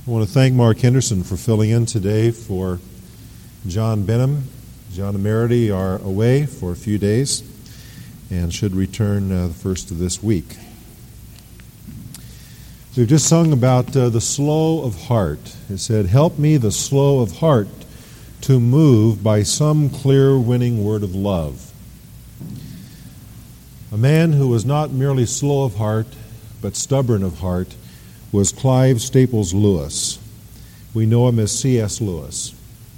I want to thank Mark Henderson for filling in today for John Benham. John and Meredy are away for a few days and should return the first of this week. So we've just sung about the slow of heart. It said, "Help me, the slow of heart, to move by some clear winning word of love." A man who was not merely slow of heart, but stubborn of heart, was Clive Staples Lewis. We know him as C.S. Lewis.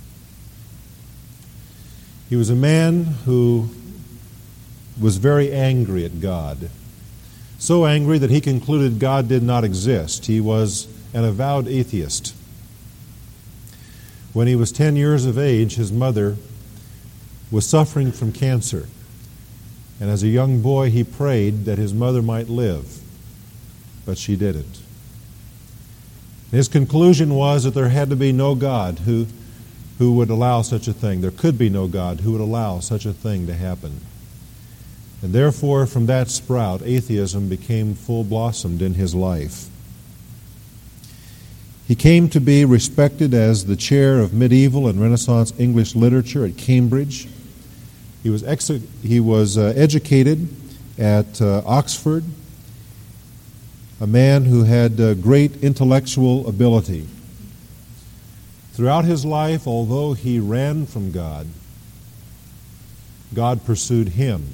He was a man who was very angry at God. So angry that he concluded God did not exist. He was an avowed atheist. When he was 10 years of age, his mother was suffering from cancer. And as a young boy, he prayed that his mother might live, but she didn't. His conclusion was that there had to be no God who would allow such a thing. There could be no God who would allow such a thing to happen. And therefore, from that sprout, atheism became full blossomed in his life. He came to be respected as the chair of medieval and Renaissance English literature at Cambridge. He was educated at Oxford, a man who had great intellectual ability. Throughout his life, although he ran from God, God pursued him.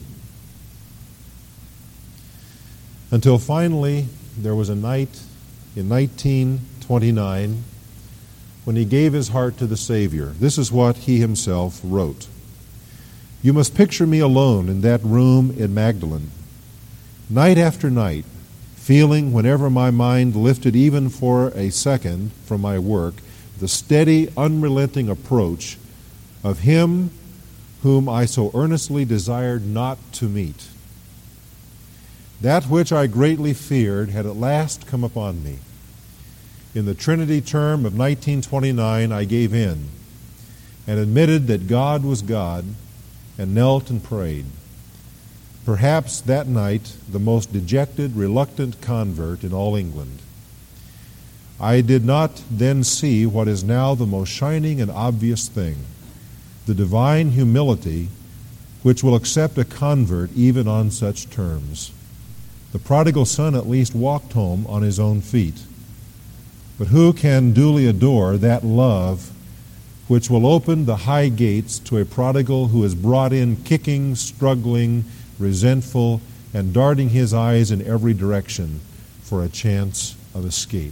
Until finally, there was a night in 1929 when he gave his heart to the Savior. This is what he himself wrote. "You must picture me alone in that room in Magdalen, night after night, feeling whenever my mind lifted even for a second from my work, the steady, unrelenting approach of Him whom I so earnestly desired not to meet. That which I greatly feared had at last come upon me. In the Trinity term of 1929, I gave in and admitted that God was God and knelt and prayed. Perhaps that night the most dejected, reluctant convert in all England. I did not then see what is now the most shining and obvious thing, the divine humility which will accept a convert even on such terms. The prodigal son at least walked home on his own feet. But who can duly adore that love which will open the high gates to a prodigal who is brought in kicking, struggling, resentful, and darting his eyes in every direction for a chance of escape?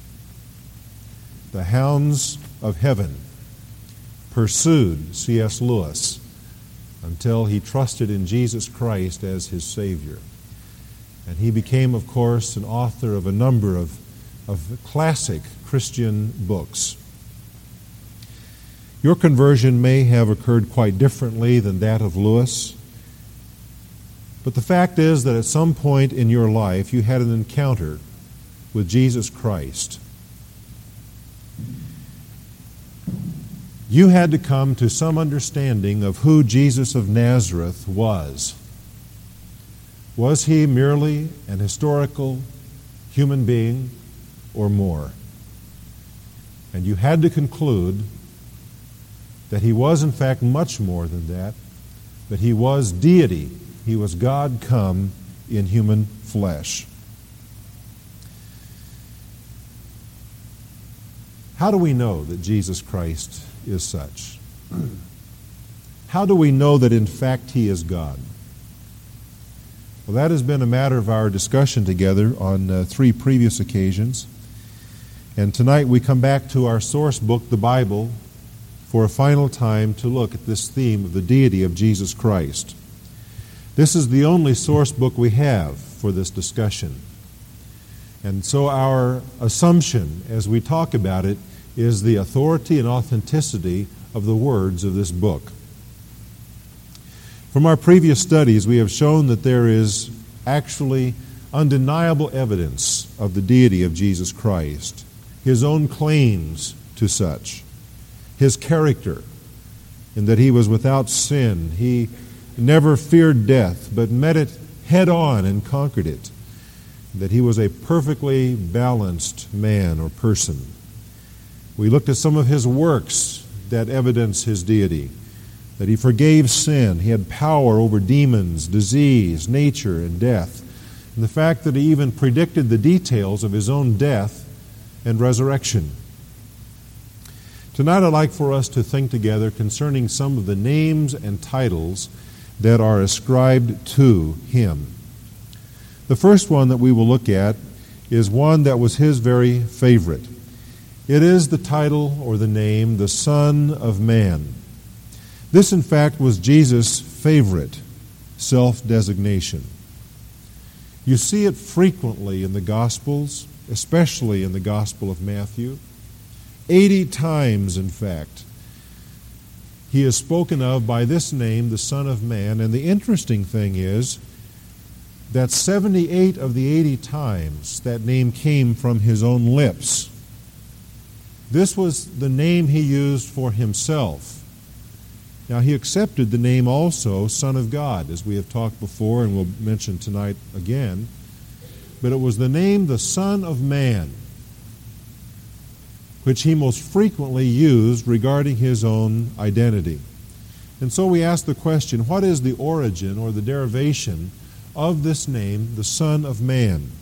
The hounds of heaven pursued C.S. Lewis until he trusted in Jesus Christ as his Savior. And he became, of course, an author of a number of classic Christian books. Your conversion may have occurred quite differently than that of Lewis. But the fact is that at some point in your life you had an encounter with Jesus Christ. You had to come to some understanding of who Jesus of Nazareth was. Was he merely an historical human being or more? And you had to conclude that he was in fact much more than that, that he was deity. He was God come in human flesh. How do we know that Jesus Christ is such? How do we know that in fact He is God? Well, that has been a matter of our discussion together on 3 previous occasions. And tonight we come back to our source book, the Bible, for a final time to look at this theme of the deity of Jesus Christ. This is the only source book we have for this discussion. And so our assumption as we talk about it is the authority and authenticity of the words of this book. From our previous studies, we have shown that there is actually undeniable evidence of the deity of Jesus Christ, His own claims to such, His character, in that He was without sin. He never feared death, but met it head on and conquered it. That He was a perfectly balanced man or person. We looked at some of his works that evidence his deity, that he forgave sin, he had power over demons, disease, nature, and death, and the fact that he even predicted the details of his own death and resurrection. Tonight I'd like for us to think together concerning some of the names and titles that are ascribed to him. The first one that we will look at is one that was his very favorite. It is the title or the name, the Son of Man. This, in fact, was Jesus' favorite self-designation. You see it frequently in the Gospels, especially in the Gospel of Matthew. 80 times, in fact, he is spoken of by this name, the Son of Man. And the interesting thing is that 78 of the 80 times that name came from his own lips. This was the name he used for himself. Now, he accepted the name also, Son of God, as we have talked before and we'll mention tonight again. But it was the name, the Son of Man, which he most frequently used regarding his own identity. And so we ask the question, what is the origin or the derivation of this name, the Son of Man?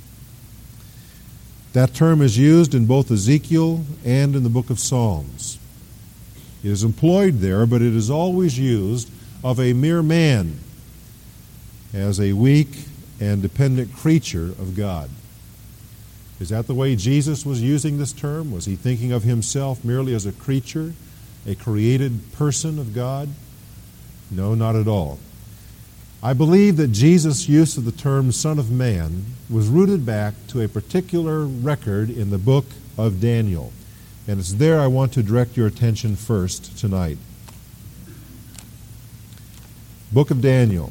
That term is used in both Ezekiel and in the book of Psalms. It is employed there, but it is always used of a mere man as a weak and dependent creature of God. Is that the way Jesus was using this term? Was he thinking of himself merely as a creature, a created person of God? No, not at all. I believe that Jesus' use of the term Son of Man was rooted back to a particular record in the book of Daniel. And it's there I want to direct your attention first tonight. Book of Daniel.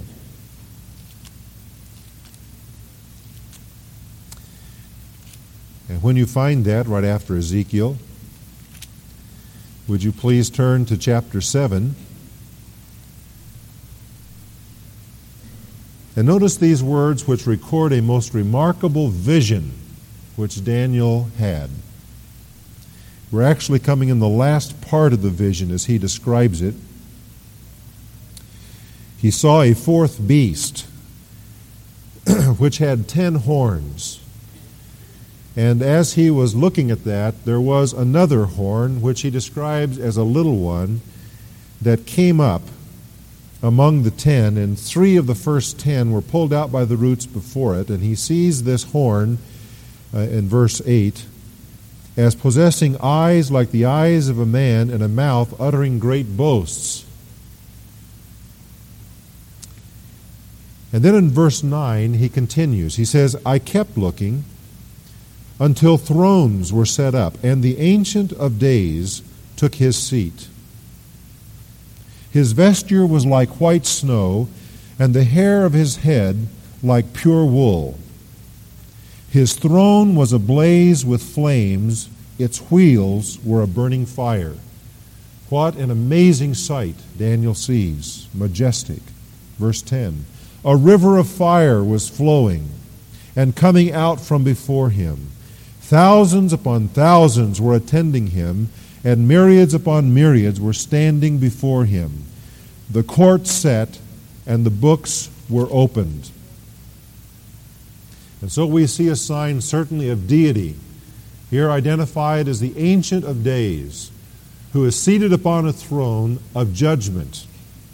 And when you find that, right after Ezekiel, would you please turn to chapter 7. And notice these words which record a most remarkable vision which Daniel had. We're actually coming in the last part of the vision as he describes it. He saw a fourth beast which had 10 horns. And as he was looking at that, there was another horn which he describes as a little one that came up among the 10, and 3 of the first 10 were pulled out by the roots before it. And he sees this horn in verse 8 as possessing eyes like the eyes of a man and a mouth uttering great boasts. And then in verse 9 he continues. He says, I kept looking until thrones were set up, and the Ancient of Days took his seat. His vesture was like white snow, and the hair of his head like pure wool. His throne was ablaze with flames, its wheels were a burning fire. What an amazing sight Daniel sees, majestic. Verse 10, a river of fire was flowing and coming out from before him. Thousands upon thousands were attending him, and myriads upon myriads were standing before him. The court sat, and the books were opened. And so we see a sign certainly of deity, here identified as the Ancient of Days, who is seated upon a throne of judgment.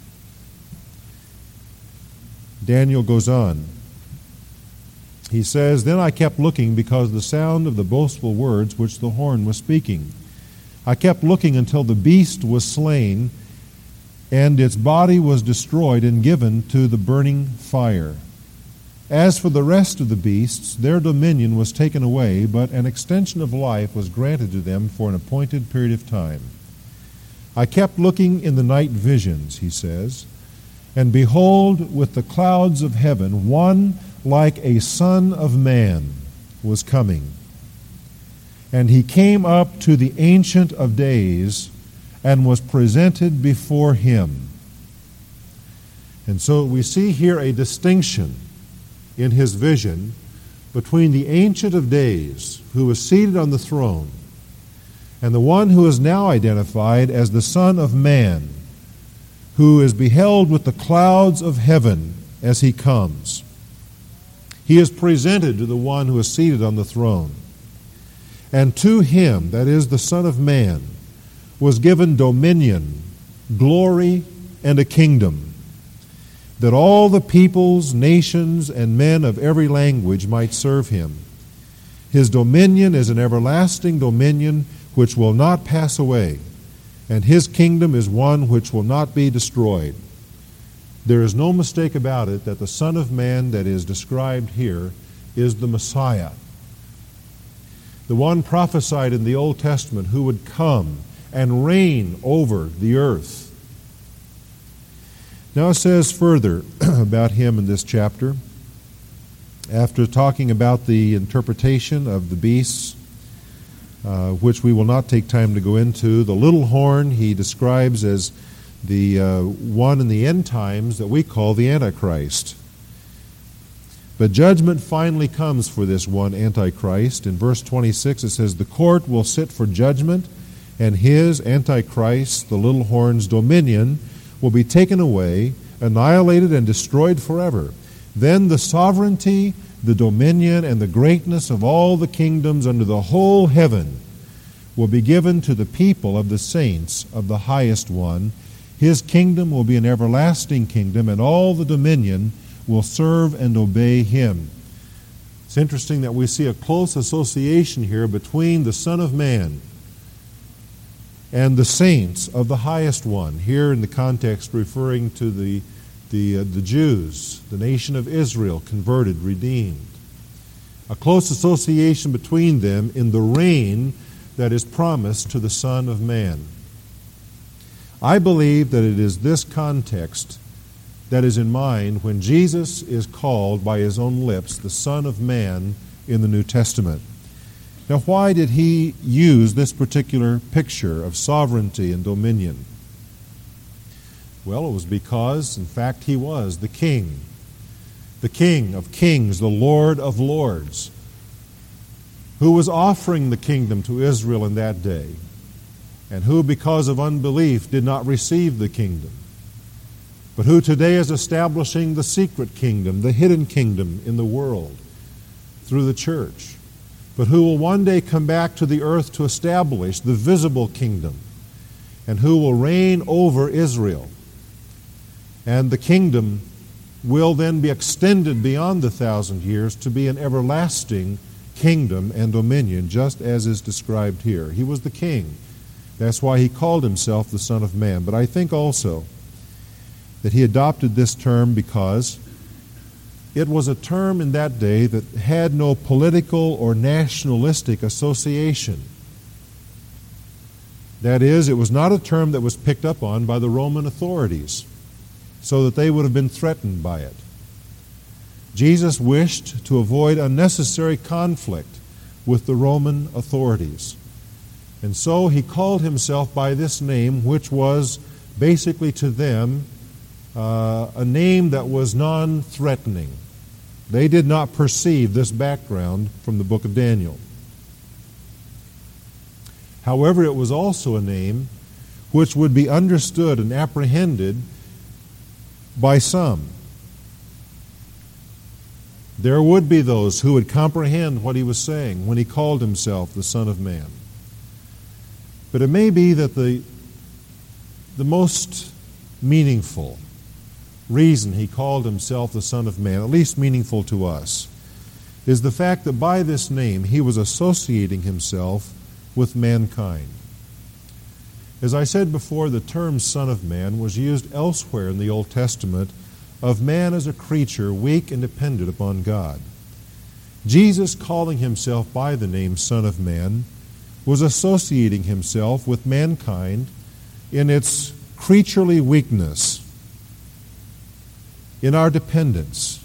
Daniel goes on. He says, Then I kept looking because of the sound of the boastful words which the horn was speaking. I kept looking until the beast was slain, and its body was destroyed and given to the burning fire. As for the rest of the beasts, their dominion was taken away, but an extension of life was granted to them for an appointed period of time. I kept looking in the night visions, he says, and behold, with the clouds of heaven, one like a son of man was coming. And he came up to the Ancient of Days and was presented before him. And so we see here a distinction in his vision between the Ancient of Days, who was seated on the throne, and the one who is now identified as the Son of Man, who is beheld with the clouds of heaven as he comes. He is presented to the one who is seated on the throne. And to him, that is the Son of Man, was given dominion, glory, and a kingdom, that all the peoples, nations, and men of every language might serve him. His dominion is an everlasting dominion which will not pass away, and his kingdom is one which will not be destroyed. There is no mistake about it that the Son of Man that is described here is the Messiah, the one prophesied in the Old Testament who would come and reign over the earth. Now it says further about him in this chapter, after talking about the interpretation of the beasts, which we will not take time to go into. The little horn he describes as the one in the end times that we call the Antichrist. But judgment finally comes for this one Antichrist. In verse 26 it says, "The court will sit for judgment, and his, Antichrist, the little horn's dominion, will be taken away, annihilated, and destroyed forever. Then the sovereignty, the dominion, and the greatness of all the kingdoms under the whole heaven will be given to the people of the saints of the highest one. His kingdom will be an everlasting kingdom, and all the dominion will serve and obey him." It's interesting that we see a close association here between the Son of Man and the saints of the highest one, here in the context referring to the Jews, the nation of Israel, converted, redeemed. A close association between them in the reign that is promised to the Son of Man. I believe that it is this context that is in mind when Jesus is called by his own lips the Son of Man in the New Testament. Now, why did he use this particular picture of sovereignty and dominion? Well, it was because, in fact, he was the King of kings, the Lord of lords, who was offering the kingdom to Israel in that day, and who, because of unbelief, did not receive the kingdom, but who today is establishing the secret kingdom, the hidden kingdom in the world through the church, but who will one day come back to the earth to establish the visible kingdom, and who will reign over Israel. And the kingdom will then be extended beyond the 1,000 years to be an everlasting kingdom and dominion, just as is described here. He was the king. That's why he called himself the Son of Man. But I think also that he adopted this term because it was a term in that day that had no political or nationalistic association. That is, it was not a term that was picked up on by the Roman authorities, so that they would have been threatened by it. Jesus wished to avoid unnecessary conflict with the Roman authorities. And so he called himself by this name, which was basically to them a name that was non-threatening. They did not perceive this background from the book of Daniel. However, it was also a name which would be understood and apprehended by some. There would be those who would comprehend what he was saying when he called himself the Son of Man. But it may be that the most meaningful reason he called himself the Son of Man, at least meaningful to us, is the fact that by this name he was associating himself with mankind. As I said before, the term Son of Man was used elsewhere in the Old Testament of man as a creature weak and dependent upon God. Jesus, calling himself by the name Son of Man, was associating himself with mankind in its creaturely weakness, in our dependence.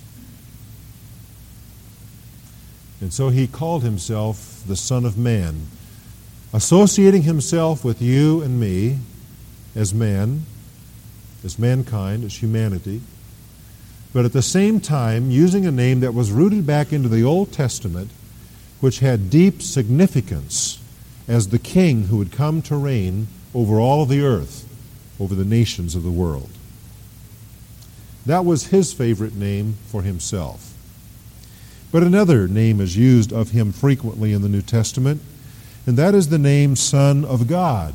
And so he called himself the Son of Man, associating himself with you and me as man, as mankind, as humanity, but at the same time using a name that was rooted back into the Old Testament, which had deep significance as the king who would come to reign over all of the earth, over the nations of the world. That was his favorite name for himself. But another name is used of him frequently in the New Testament, and that is the name Son of God.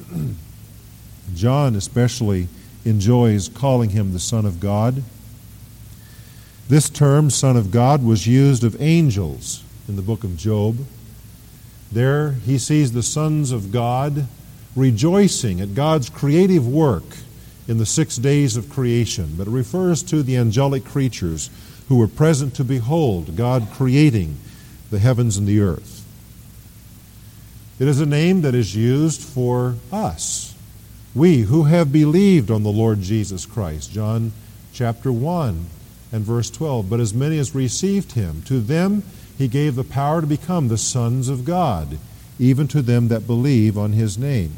John especially enjoys calling him the Son of God. This term, Son of God, was used of angels in the book of Job. There he sees the sons of God rejoicing at God's creative work in the 6 days of creation, but it refers to the angelic creatures who were present to behold God creating the heavens and the earth. It is a name that is used for us, we who have believed on the Lord Jesus Christ. John chapter 1 and verse 12, but as many as received him, to them he gave the power to become the sons of God, even to them that believe on his name.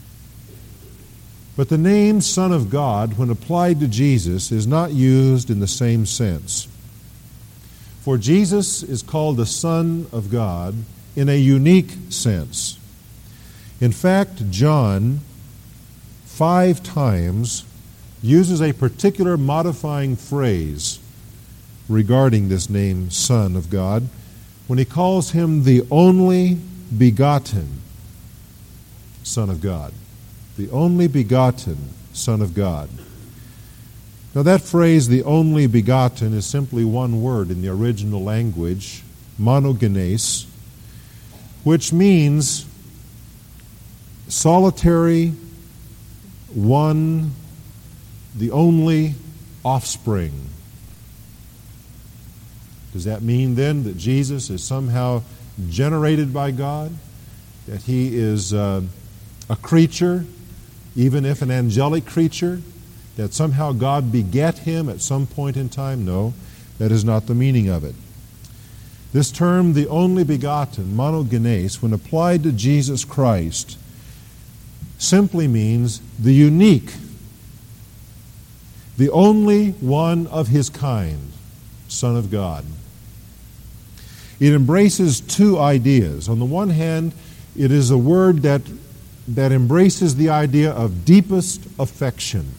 But the name Son of God, when applied to Jesus, is not used in the same sense. For Jesus is called the Son of God in a unique sense. In fact, John 5 times uses a particular modifying phrase regarding this name, Son of God, when he calls him the only begotten Son of God. The only begotten Son of God. Now that phrase, the only begotten, is simply one word in the original language, monogenes, which means solitary, one, the only offspring. Does that mean then that Jesus is somehow generated by God? That he is a creature, even if an angelic creature? That somehow God begat him at some point in time? No, that is not the meaning of it. This term, the only begotten, monogenes, when applied to Jesus Christ, simply means the unique, the only one of his kind, Son of God. It embraces two ideas. On the one hand, it is a word that embraces the idea of deepest affection.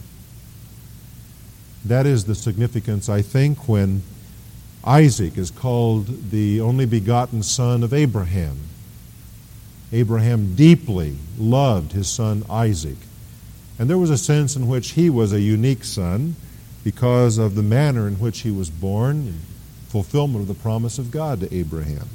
That is the significance, I think, when Isaac is called the only begotten son of Abraham. Abraham deeply loved his son Isaac. And there was a sense in which he was a unique son because of the manner in which he was born and fulfillment of the promise of God to Abraham.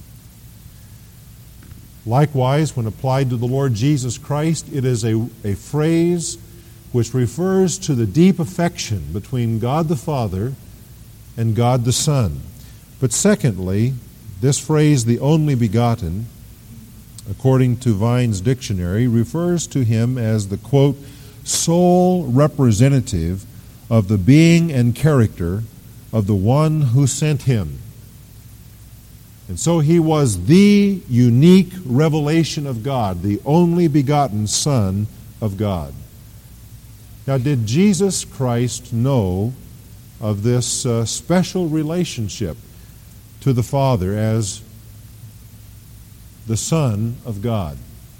Likewise, when applied to the Lord Jesus Christ, it is a phrase which refers to the deep affection between God the Father and God the Son. But secondly, this phrase, the only begotten, according to Vine's dictionary, refers to him as the, quote, sole representative of the being and character of the one who sent him. And so he was the unique revelation of God, the only begotten Son of God. Now, did Jesus Christ know of this special relationship to the Father as the Son of God?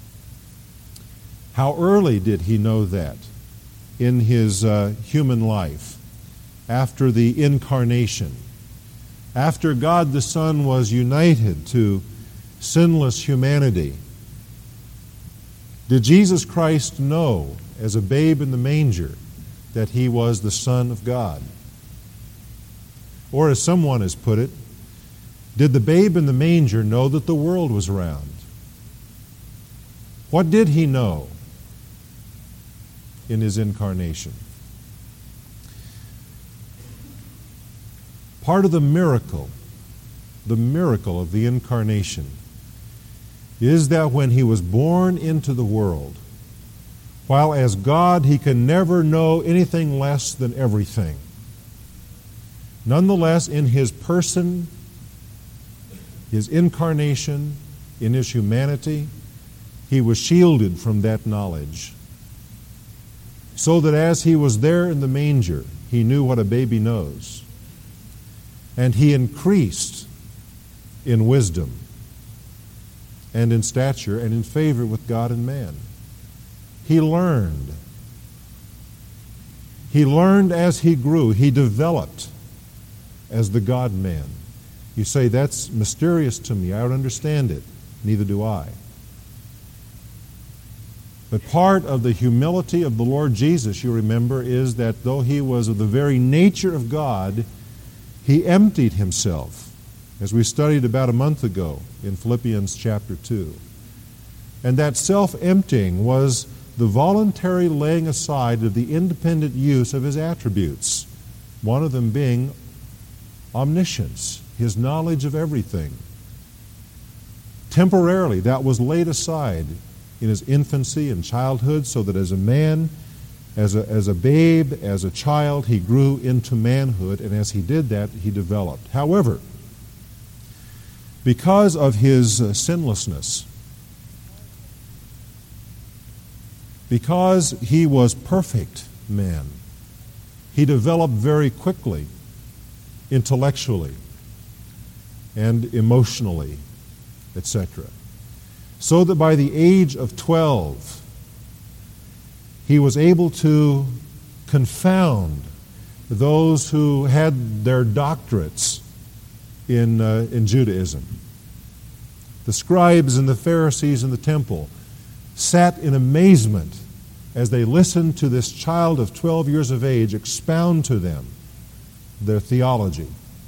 How early did he know that in his human life, after the incarnation? After God the Son was united to sinless humanity, did Jesus Christ know as a babe in the manger that he was the Son of God? Or as someone has put it, did the babe in the manger know that the world was round? What did he know in his incarnation? Part of the miracle of the incarnation, is that when he was born into the world, while as God he can never know anything less than everything, nonetheless in his person, his incarnation, in his humanity, he was shielded from that knowledge. So that as he was there in the manger, he knew what a baby knows. And he increased in wisdom and in stature and in favor with God and man. He learned. He learned as he grew. He developed as the God-man. You say, that's mysterious to me. I don't understand it. Neither do I. But part of the humility of the Lord Jesus, you remember, is that though he was of the very nature of God, he emptied himself, as we studied about a month ago in Philippians chapter 2. And that self-emptying was the voluntary laying aside of the independent use of his attributes, one of them being omniscience, his knowledge of everything. Temporarily, that was laid aside in his infancy and childhood, so that as a man, as a babe, as a child, he grew into manhood, and as he did that, he developed. However, because of his sinlessness, because he was perfect man, he developed very quickly, intellectually and emotionally, etc. So that by the age of 12, he was able to confound those who had their doctorates in Judaism. The scribes and the Pharisees in the temple sat in amazement as they listened to this child of 12 years of age expound to them their theology.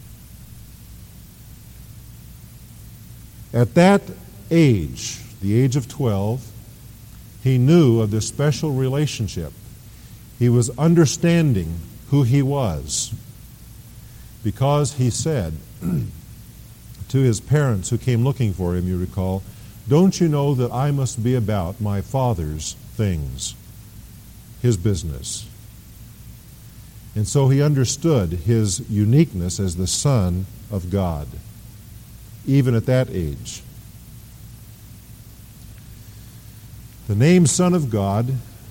At that age, the age of 12, he knew of this special relationship. He was understanding who he was, because he said to his parents who came looking for him, you recall, "Don't you know that I must be about my Father's things, his business?" And so he understood his uniqueness as the Son of God, even at that age. The name Son of God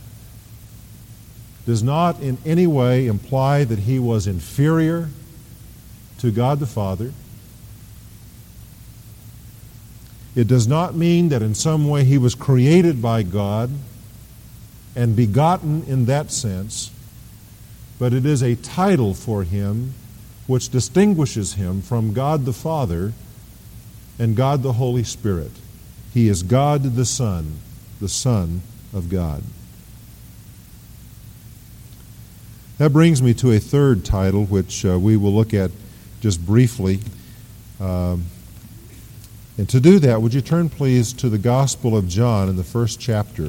does not in any way imply that he was inferior to God the Father. It does not mean that in some way he was created by God and begotten in that sense, but it is a title for him which distinguishes him from God the Father and God the Holy Spirit. He is God the Son of God. That brings me to a third title, which we will look at just briefly. And to do that, would you turn please to the Gospel of John in the first chapter.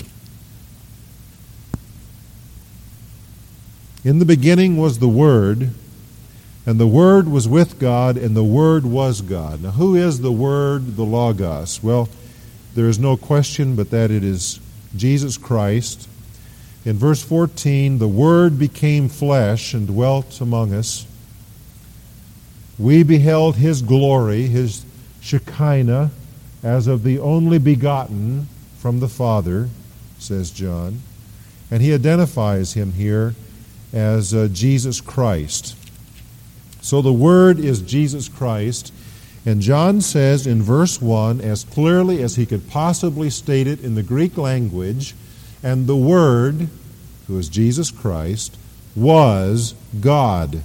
In the beginning was the Word, and the Word was with God, and the Word was God. Now, who is the Word, the Logos? Well, there is no question but that it is Jesus Christ. In verse 14, the Word became flesh and dwelt among us. We beheld His glory, His Shekinah, as of the only begotten from the Father, says John. And he identifies Him here as Jesus Christ. So the Word is Jesus Christ. And John says in verse 1, as clearly as he could possibly state it in the Greek language, and the Word, who is Jesus Christ, was God.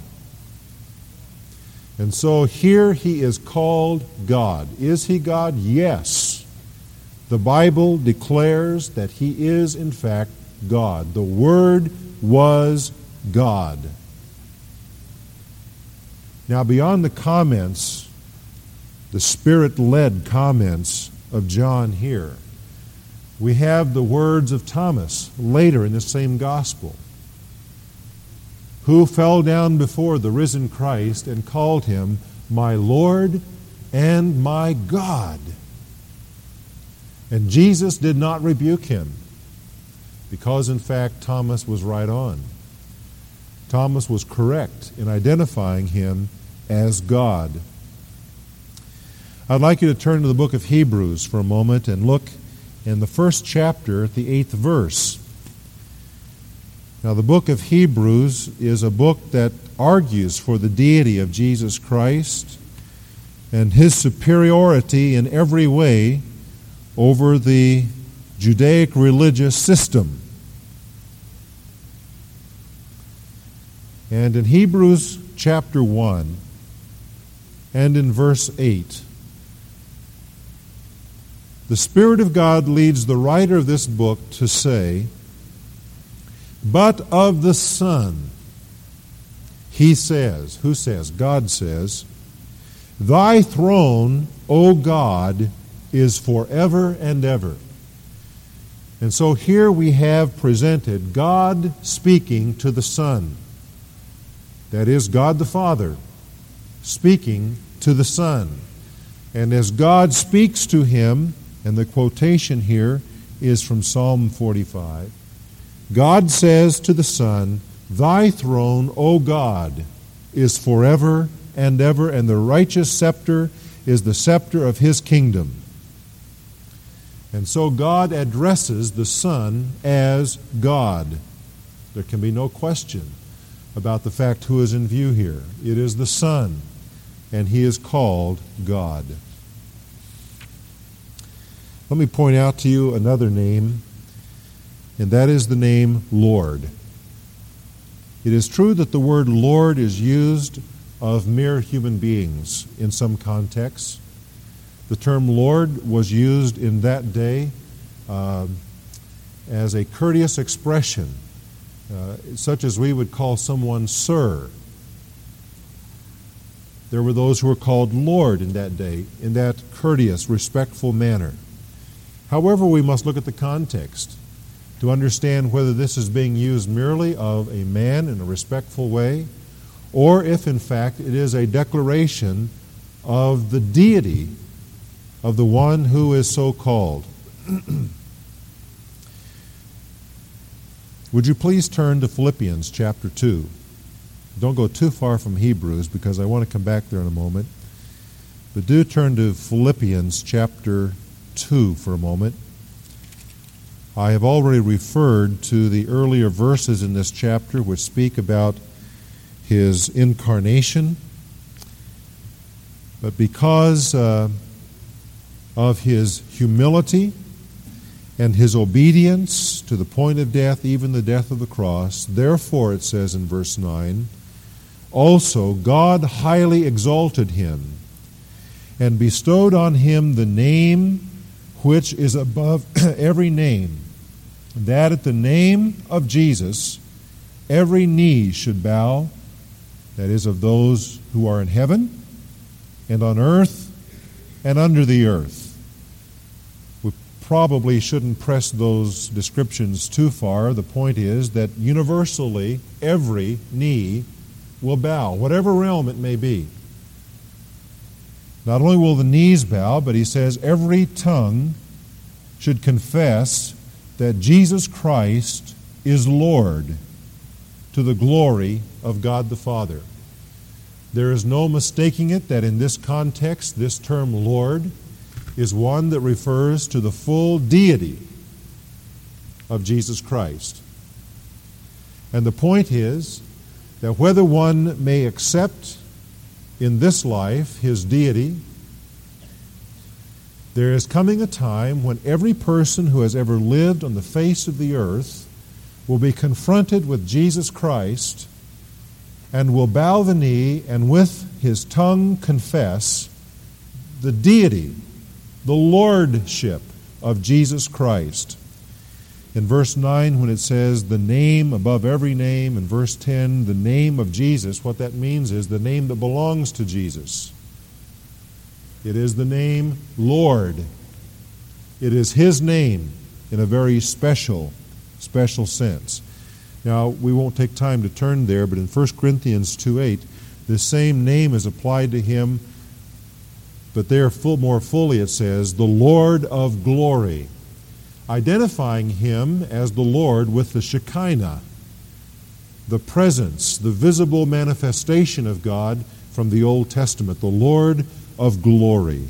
And so here he is called God. Is he God? Yes. The Bible declares that he is in fact God. The Word was God. Now, beyond the comments, the Spirit-led comments of John here, we have the words of Thomas later in the same gospel, who fell down before the risen Christ and called him my Lord and my God. And Jesus did not rebuke him, because in fact Thomas was right on. Thomas was correct in identifying him as God. I'd like you to turn to the book of Hebrews for a moment and look in the first chapter at the 8th verse. Now, the book of Hebrews is a book that argues for the deity of Jesus Christ and His superiority in every way over the Judaic religious system. And in Hebrews chapter 1 and in verse 8, the Spirit of God leads the writer of this book to say, "But of the Son," he says, who says? God says, "Thy throne, O God, is forever and ever." And so here we have presented God speaking to the Son. That is, God the Father speaking to the Son. And as God speaks to him, and the quotation here is from Psalm 45, God says to the Son, "Thy throne, O God, is forever and ever, and the righteous scepter is the scepter of his kingdom." And so God addresses the Son as God. There can be no question about the fact who is in view here. It is the Son, and he is called God. Let me point out to you another name, and that is the name Lord. It is true that the word Lord is used of mere human beings in some contexts. The term Lord was used in that day as a courteous expression, such as we would call someone sir. There were those who were called Lord in that day, in that courteous, respectful manner. However, we must look at the context to understand whether this is being used merely of a man in a respectful way, or if in fact it is a declaration of the deity of the one who is so called. Would you please turn to Philippians chapter 2? Don't go too far from Hebrews, because I want to come back there in a moment. But do turn to Philippians chapter 2 for a moment. I have already referred to the earlier verses in this chapter which speak about his incarnation. But because of his humility and his obedience to the point of death, even the death of the cross, therefore, it says in verse 9, also God highly exalted him and bestowed on him the name which is above every name, that at the name of Jesus every knee should bow, that is, of those who are in heaven and on earth and under the earth. We probably shouldn't press those descriptions too far. The point is that universally every knee will bow, whatever realm it may be. Not only will the knees bow, but he says every tongue should confess that Jesus Christ is Lord, to the glory of God the Father. There is no mistaking it that in this context, this term Lord is one that refers to the full deity of Jesus Christ. And the point is that whether one may accept in this life his deity, there is coming a time when every person who has ever lived on the face of the earth will be confronted with Jesus Christ and will bow the knee and with his tongue confess the deity, the lordship of Jesus Christ. In verse 9, when it says the name above every name, in verse 10, the name of Jesus, what that means is the name that belongs to Jesus. It is the name Lord. It is his name in a very special sense. Now, we won't take time to turn there, but in 1 Corinthians 2:8, the same name is applied to him, but there more fully it says, the Lord of glory, identifying him as the Lord with the Shekinah, the presence, the visible manifestation of God from the Old Testament, the Lord of glory.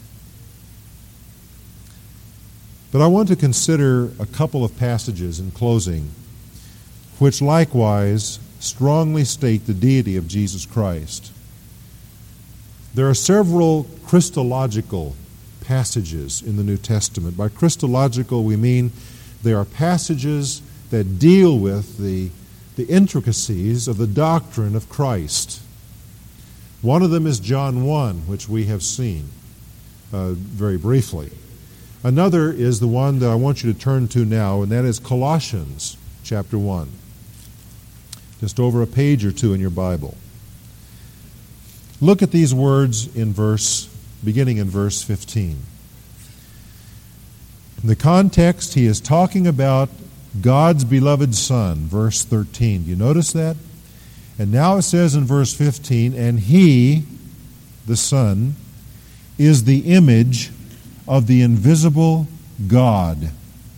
But I want to consider a couple of passages in closing, which likewise strongly state the deity of Jesus Christ. There are several Christological passages in the New Testament. By Christological, we mean they are passages that deal with the intricacies of the doctrine of Christ. One of them is John 1, which we have seen very briefly. Another is the one that I want you to turn to now, and that is Colossians chapter 1. Just over a page or two in your Bible. Look at these words beginning in verse 15. In the context, he is talking about God's beloved Son, verse 13. Do you notice that? And now it says in verse 15, and he, the Son, is the image of the invisible God.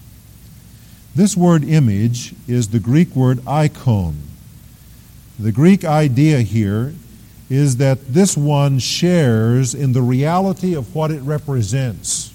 This word image is the Greek word icon. The Greek idea here is that this one shares in the reality of what it represents.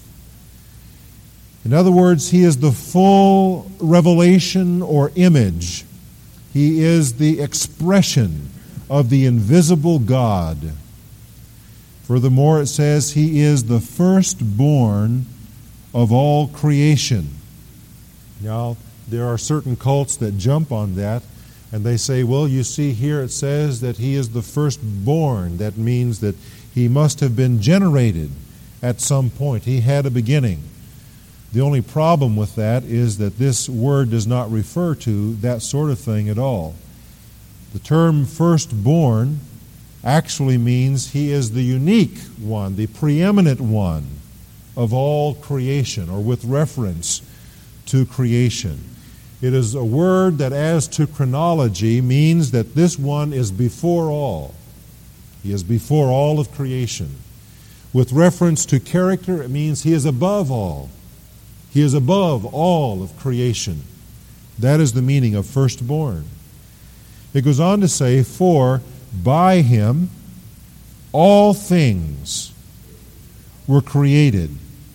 In other words, he is the full revelation or image. He is the expression of the invisible God. Furthermore, it says he is the firstborn of all creation. Now, there are certain cults that jump on that, and they say, well, you see here it says that he is the firstborn. That means that he must have been generated at some point. He had a beginning. The only problem with that is that this word does not refer to that sort of thing at all. The term firstborn actually means he is the unique one, the preeminent one of all creation, or with reference to creation. It is a word that, as to chronology, means that this one is before all. He is before all of creation. With reference to character, it means he is above all. He is above all of creation. That is the meaning of firstborn. It goes on to say, for by him all things were created,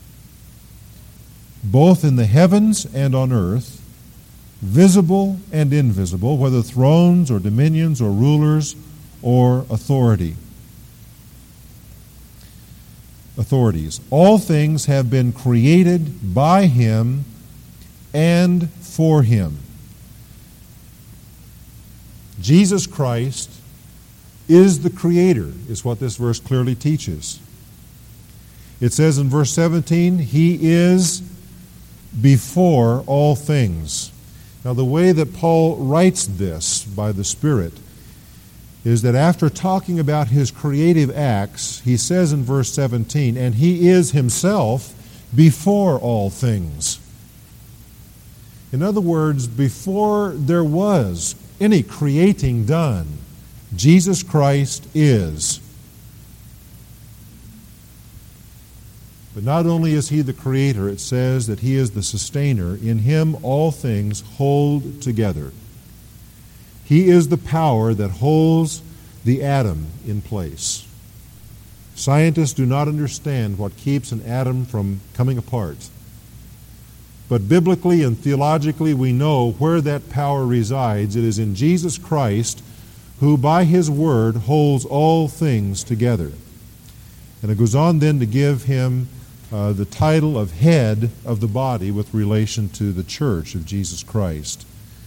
both in the heavens and on earth, visible and invisible, whether thrones or dominions or rulers or authorities. All things have been created by him and for him. Jesus Christ is the Creator, is what this verse clearly teaches. It says in verse 17, he is before all things. Now, the way that Paul writes this by the Spirit is that after talking about his creative acts, he says in verse 17, and he is himself before all things. In other words, before there was any creating done, Jesus Christ is. But not only is he the Creator, it says that he is the sustainer. In him all things hold together. He is the power that holds the atom in place. Scientists do not understand what keeps an atom from coming apart. But biblically and theologically, we know where that power resides. It is in Jesus Christ, who by his word holds all things together. And it goes on then to give him the title of head of the body with relation to the church of Jesus Christ.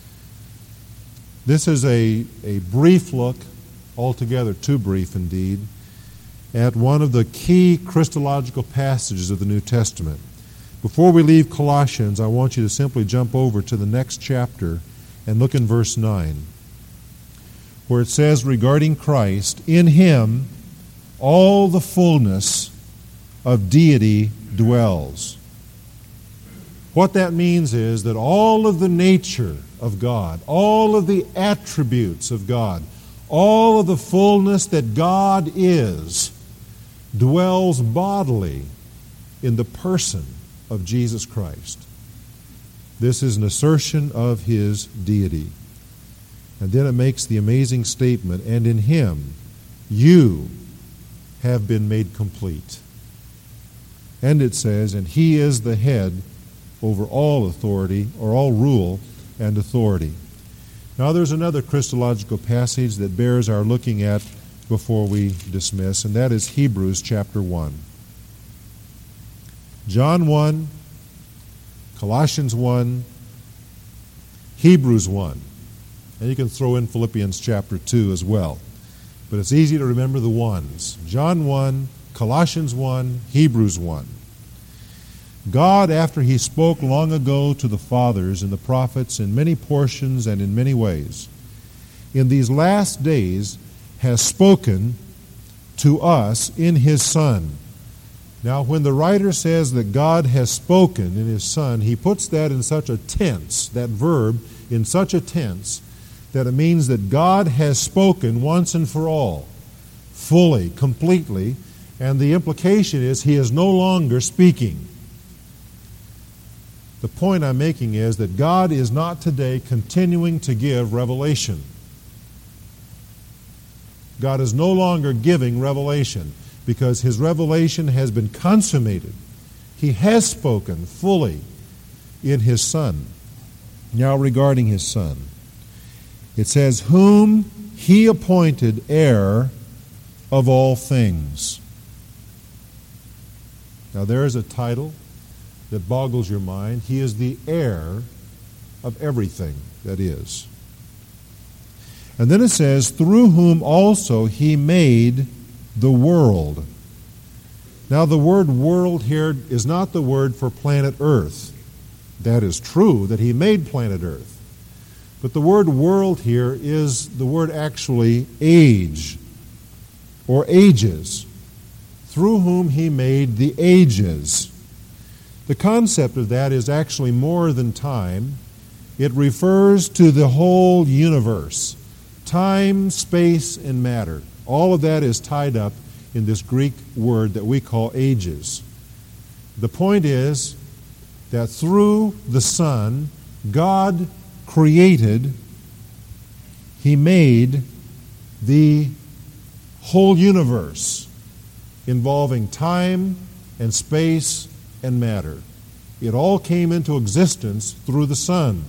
This is a brief look, altogether too brief indeed, at one of the key Christological passages of the New Testament. Before we leave Colossians, I want you to simply jump over to the next chapter and look in verse 9, where it says regarding Christ, in him all the fullness of deity dwells. What that means is that all of the nature of God, all of the attributes of God, all of the fullness that God is, dwells bodily in the person of Jesus Christ. This is an assertion of his deity. And then it makes the amazing statement, and in him you have been made complete. And it says, and he is the head over all authority, or all rule and authority. Now there's another Christological passage that bears our looking at before we dismiss, and that is Hebrews chapter 1. John 1, Colossians 1, Hebrews 1. And you can throw in Philippians chapter 2 as well. But it's easy to remember the ones. John 1, Colossians 1, Hebrews 1. God, after He spoke long ago to the fathers and the prophets in many portions and in many ways, in these last days has spoken to us in His Son. Now, when the writer says that God has spoken in His Son, he puts that in such a tense, that verb in such a tense, that it means that God has spoken once and for all, fully, completely, and the implication is He is no longer speaking. The point I'm making is that God is not today continuing to give revelation. God is no longer giving revelation because His revelation has been consummated. He has spoken fully in His Son. Now regarding His Son, it says, whom He appointed heir of all things. Now there is a title that boggles your mind. He is the heir of everything that is. And then it says, through whom also He made the world. Now the word world here is not the word for planet Earth. That is true, that He made planet Earth. But the word world here is the word actually age, or ages, through whom He made the ages. The concept of that is actually more than time. It refers to the whole universe. Time, space, and matter. All of that is tied up in this Greek word that we call ages. The point is that through the Son, God created, He made the whole universe involving time and space and matter. It all came into existence through the Son.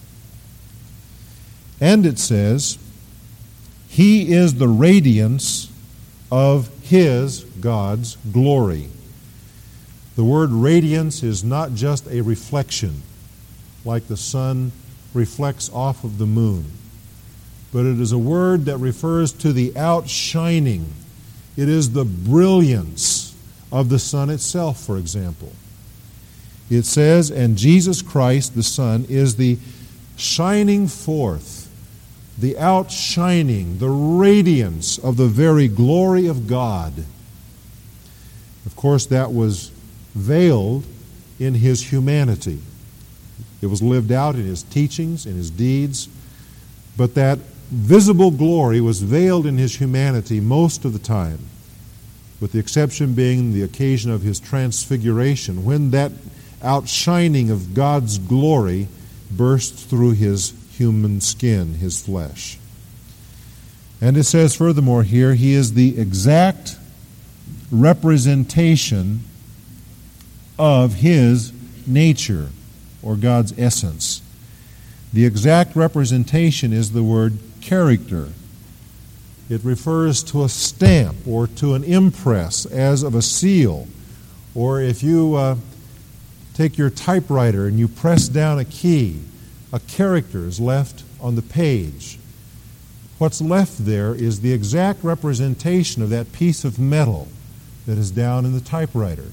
And it says, He is the radiance of His, God's, glory. The word radiance is not just a reflection, like the sun reflects off of the moon, but it is a word that refers to the outshining. It is the brilliance of the sun itself, for example. It says, and Jesus Christ, the Son, is the shining forth, the outshining, the radiance of the very glory of God. Of course, that was veiled in His humanity. It was lived out in His teachings, in His deeds, but that visible glory was veiled in His humanity most of the time, with the exception being the occasion of His transfiguration, when that outshining of God's glory burst through His human skin, His flesh. And it says furthermore here, He is the exact representation of His nature, or God's essence. The exact representation is the word character. It refers to a stamp or to an impress as of a seal. Or if you take your typewriter and you press down a key, a character is left on the page. What's left there is the exact representation of that piece of metal that is down in the typewriter.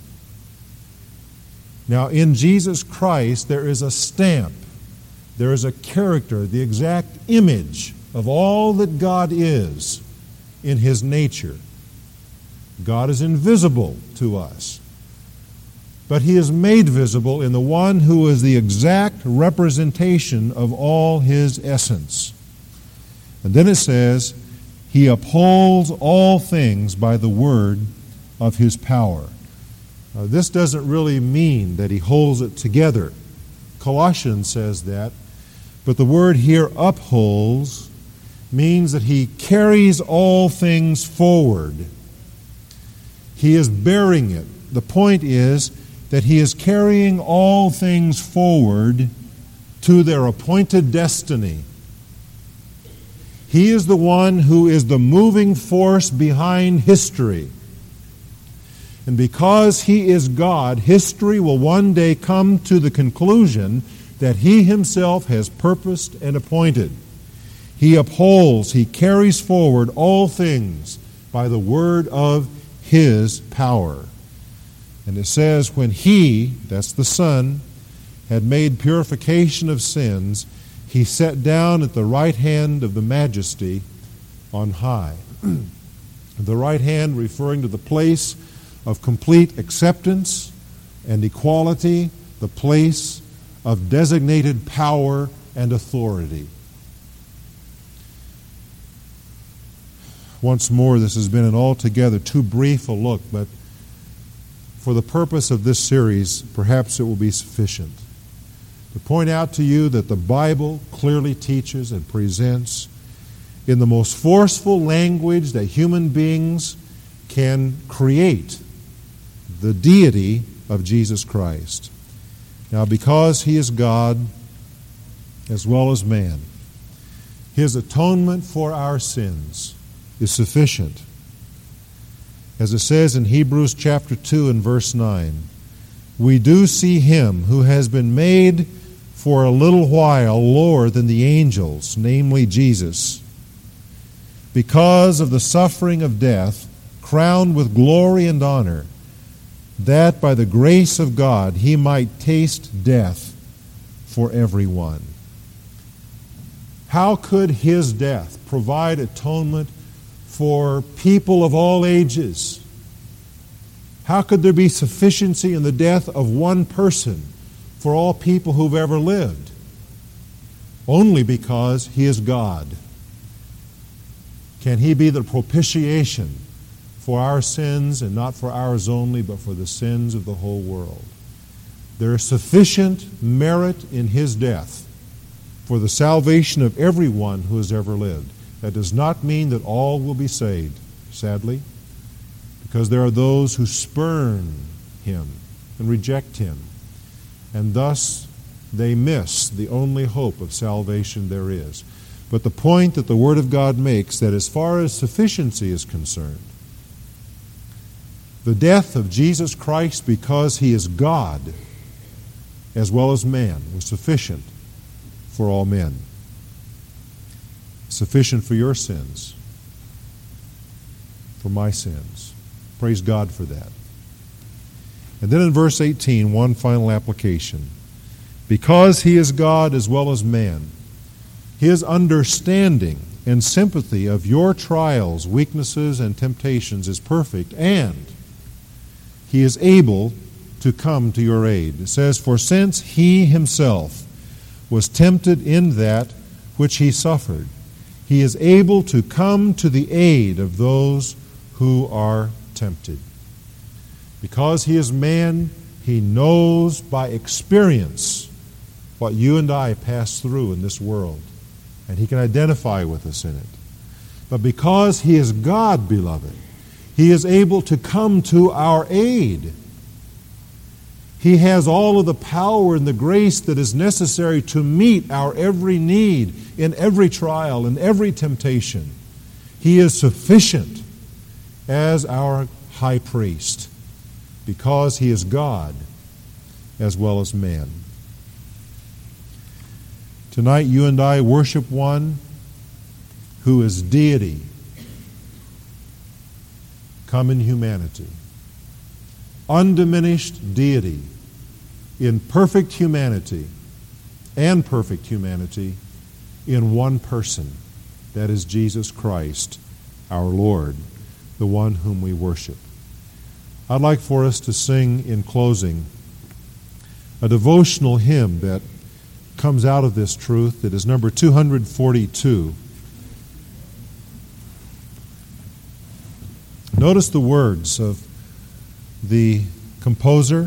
Now, in Jesus Christ, there is a stamp. There is a character, the exact image of all that God is in His nature. God is invisible to us, but He is made visible in the one who is the exact representation of all His essence. And then it says, He upholds all things by the word of His power. Now, this doesn't really mean that He holds it together. Colossians says that. But the word here, upholds, means that He carries all things forward. He is bearing it. The point is that He is carrying all things forward to their appointed destiny. He is the one who is the moving force behind history. And because He is God, history will one day come to the conclusion that He Himself has purposed and appointed. He upholds, He carries forward all things by the word of His power. And it says, when He, that's the Son, had made purification of sins, He sat down at the right hand of the Majesty on high. The right hand referring to the place of complete acceptance and equality, the place of designated power and authority. Once more, this has been an altogether too brief a look, but for the purpose of this series, perhaps it will be sufficient to point out to you that the Bible clearly teaches and presents in the most forceful language that human beings can create the deity of Jesus Christ. Now, because He is God as well as man, His atonement for our sins is sufficient. As it says in Hebrews chapter 2 and verse 9, we do see Him who has been made for a little while lower than the angels, namely Jesus, because of the suffering of death, crowned with glory and honor, that by the grace of God He might taste death for everyone. How could His death provide atonement for people of all ages? How could there be sufficiency in the death of one person for all people who've ever lived? Only because He is God. Can He be the propitiation for our sins, and not for ours only, but for the sins of the whole world? There is sufficient merit in His death for the salvation of everyone who has ever lived. That does not mean that all will be saved, sadly, because there are those who spurn Him and reject Him, and thus they miss the only hope of salvation there is. But the point that the Word of God makes, that as far as sufficiency is concerned, the death of Jesus Christ, because He is God as well as man, was sufficient for all men. Sufficient for your sins, for my sins. Praise God for that. And then in verse 18, one final application. Because He is God as well as man, His understanding and sympathy of your trials, weaknesses, and temptations is perfect, and He is able to come to your aid. It says, for since He Himself was tempted in that which He suffered, He is able to come to the aid of those who are tempted. Because He is man, He knows by experience what you and I pass through in this world, and He can identify with us in it. But because He is God, beloved, He is able to come to our aid. He has all of the power and the grace that is necessary to meet our every need in every trial, in every temptation. He is sufficient as our high priest because He is God as well as man. Tonight you and I worship one who is deity come in humanity. Undiminished deity in perfect humanity and perfect humanity in one person. That is Jesus Christ, our Lord, the one whom we worship. I'd like for us to sing in closing a devotional hymn that comes out of this truth. It is number 242. Notice the words of the composer.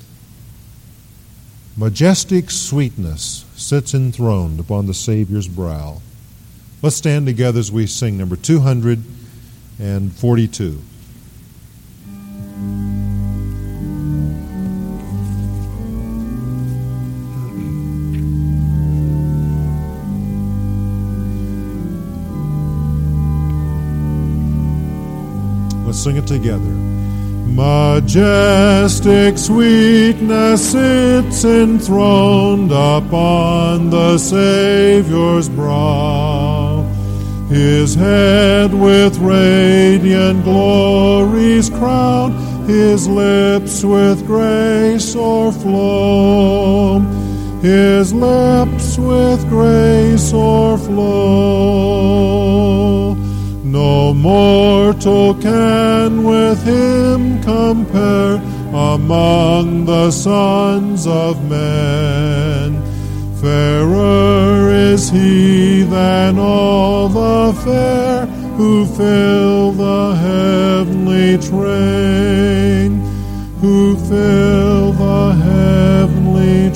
Majestic sweetness sits enthroned upon the Savior's brow. Let's stand together as we sing number 242. Let's sing it together. Majestic sweetness sits enthroned upon the Savior's brow. His head with radiant glories crowned, his lips with grace o'erflow. His lips with grace o'erflow. No mortal can with him compare among the sons of men. Fairer is he than all the fair who fill the heavenly train, who fill the heavenly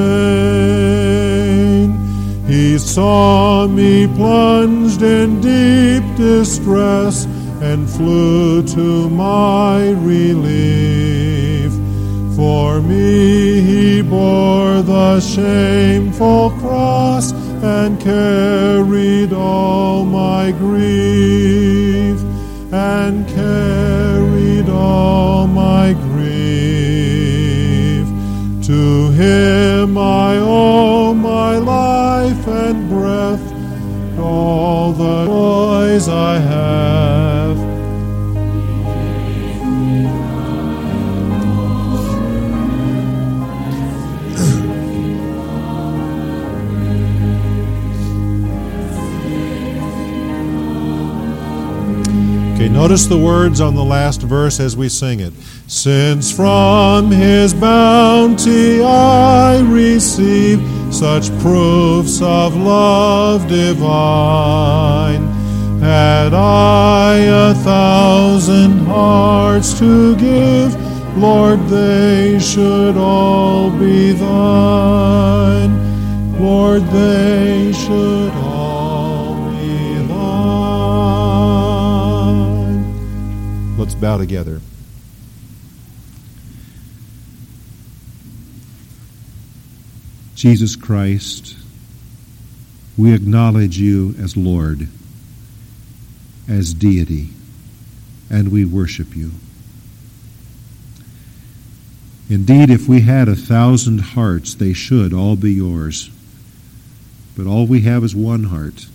train. He saw me plunged in deep distress and flew to my relief. For me he bore the shameful cross and carried all my grief, and carried all my grief. To him I owe my life and breath, all the joys I have. Okay, notice the words on the last verse as we sing it. Since from his bounty I receive such proofs of love divine, had I 1,000 hearts to give, Lord, they should all be thine. Lord, they should all be thine. Let's bow together. Jesus Christ, we acknowledge you as Lord, as deity, and we worship you. Indeed, if we had 1,000 hearts, they should all be yours. But all we have is one heart,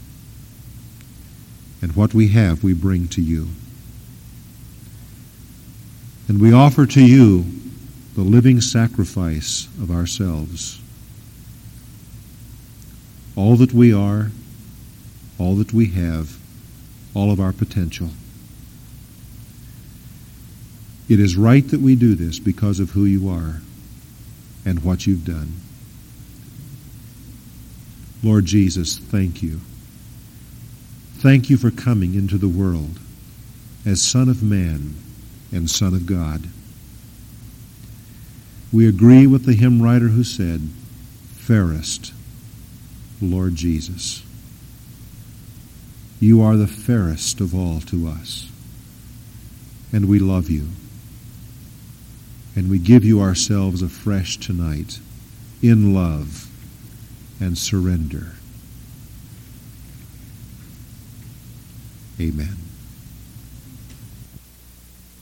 and what we have we bring to you. And we offer to you the living sacrifice of ourselves. All that we are, all that we have, all of our potential. It is right that we do this because of who you are and what you've done. Lord Jesus, thank you. Thank you for coming into the world as Son of Man and Son of God. We agree with the hymn writer who said, "Fairest, Lord Jesus." You are the fairest of all to us, and we love you. And we give you ourselves afresh tonight in love and surrender. Amen.